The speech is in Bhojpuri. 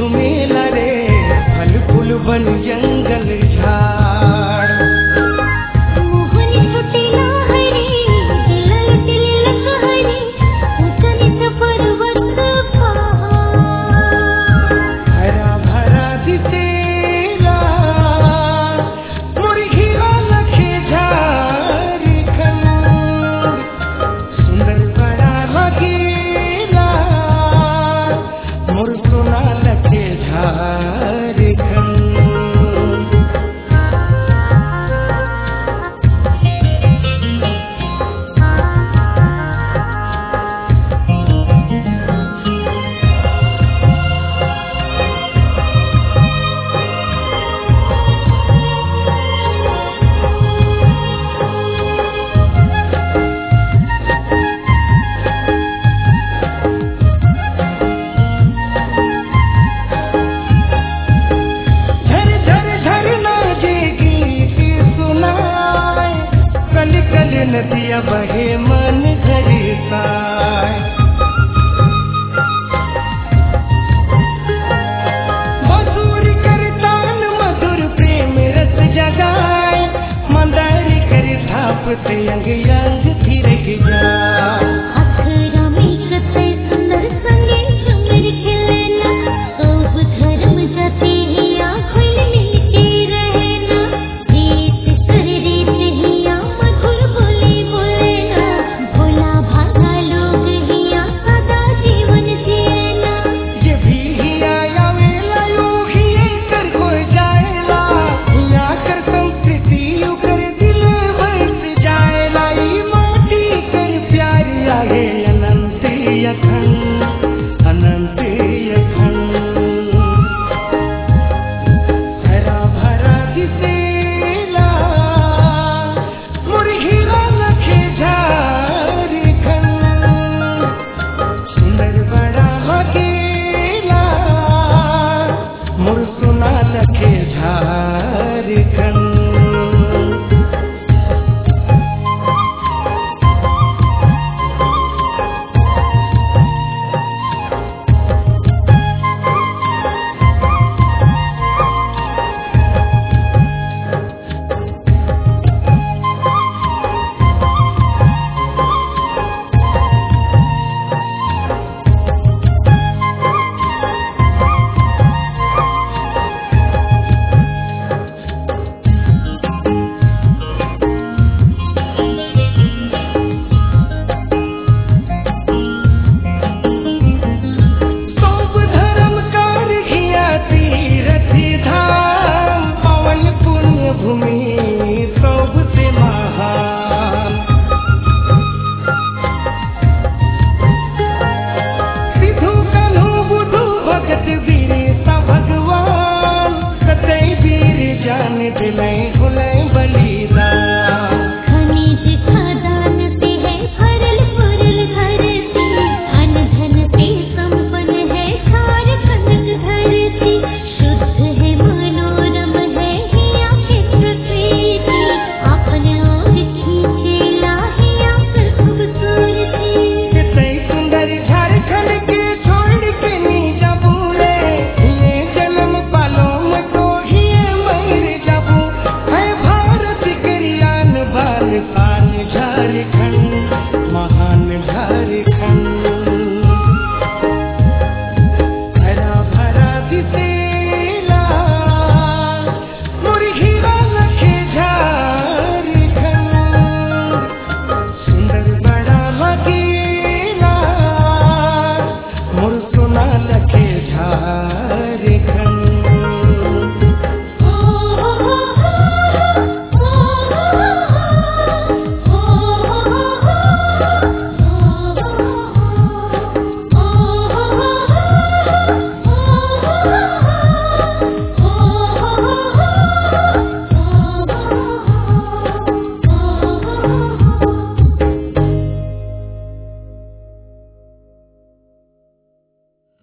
झुमेला रे फल फूल बन जंगल झाड़ मोहनी फुटेला हरी दिलल तिलक हरी उतरित पर्वत पहाड़ हरा भरा दिसेला मुरघिया लखे झारखंड सुंदर बड़ा लगेला मोर सोना लखे झारखंड झर झर झरना जे गीत सुनाए कल कल नदिया बहे मन घरिसाए मधुर कर तान मधुर प्रेम रस जगाए मंदार कर थापते अंग अंग थिरक जाए अखरा में कते सुंदर संगे झुमर खिलना सब धर्म जाति हिया खुल मिल के रहना रीत कर रीत हिया मधुर बोले बोलना भोला भाला लोग हिया सदा जीवन जीना ये भी हिया आवेला यो हिये कर कोई जाएला हिया कर संस्कृति यू कर दिल बस जाएला ई माटी कर प्यार आगे अनंत अखंड हरा भरा दिसेला मुरघिया लखे झारखंड सुंदर बड़ा लगेला मोर सोना लखे झारखंड